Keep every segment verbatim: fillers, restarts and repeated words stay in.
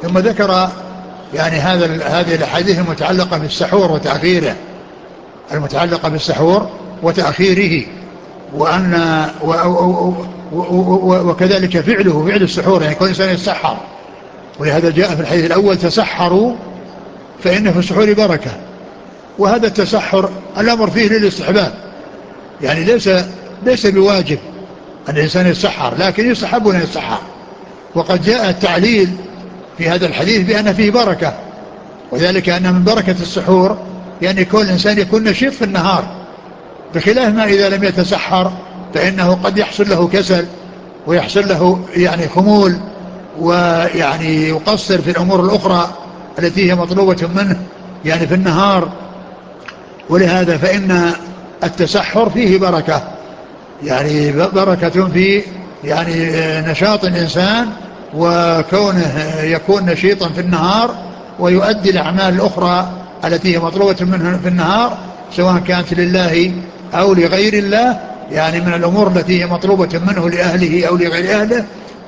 ثم ذكر يعني هذا هذه الأحاديث المتعلقة بالسحور وتأخيره، المتعلقة بالسحور وتأخيره، وأن و و و وكذلك فعله فعل السحور، يعني كل إنسان يتسحر، ولهذا جاء في الحديث الأول تسحروا فإن في السحور بركة. وهذا التسحر الأمر فيه للاستحباب، يعني ليس ليس بواجب أن الإنسان يتسحر، لكن يستحب أن يتسحر. وقد جاء التعليل في هذا الحديث بأن فيه بركة، وذلك أن من بركة السحور يعني كل إنسان يكون نشيط في النهار، بخلاف ما إذا لم يتسحر فإنه قد يحصل له كسل ويحصل له يعني خمول، ويعني يقصر في الأمور الأخرى التي هي مطلوبة منه يعني في النهار. ولهذا فإن التسحر فيه بركة، يعني بركة في يعني نشاط الإنسان، وكونه يكون نشيطا في النهار ويؤدي الأعمال الأخرى التي هي مطلوبة منه في النهار، سواء كانت لله أو لغير الله، يعني من الأمور التي هي مطلوبة منه لأهله أو لغير أهله.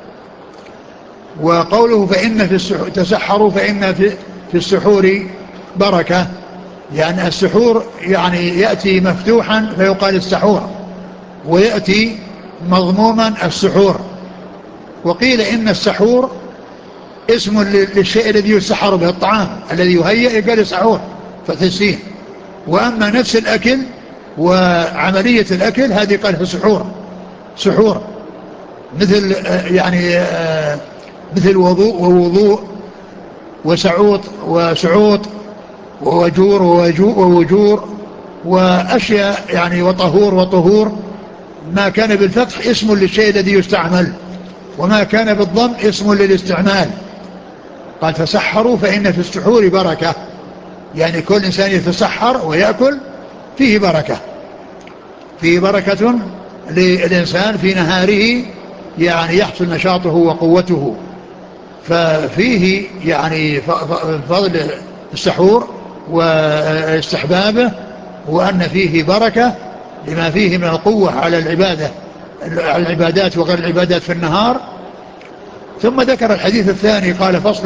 وقوله فإن في السحور تسحروا فإن في, في السحور بركة، يعني السحور يعني يأتي مفتوحا فيقال السحور، ويأتي مضموما السحور. وقيل إن السحور اسم للشيء الذي يسحر به، الطعام الذي يهيئ يقال سحور فتح السين. وأما نفس الأكل وعملية الأكل هذه قال في سحور، سحور مثل يعني مثل وضوء ووضوء وسعوط وسعوط ووجور ووجور وأشياء يعني وطهور وطهور. ما كان بالفتح اسم للشيء الذي يستعمل، وما كان بالضم اسم للاستعمال. قال تسحروا فإن في السحور بركة، يعني كل إنسان يتسحر ويأكل فيه بركة، فيه بركة للإنسان في نهاره، يعني يحصل نشاطه وقوته. ففيه يعني فضل السحور واستحبابه، وأن فيه بركة لما فيه من القوة على العبادة العبادات وغير العبادات في النهار. ثم ذكر الحديث الثاني قال فصل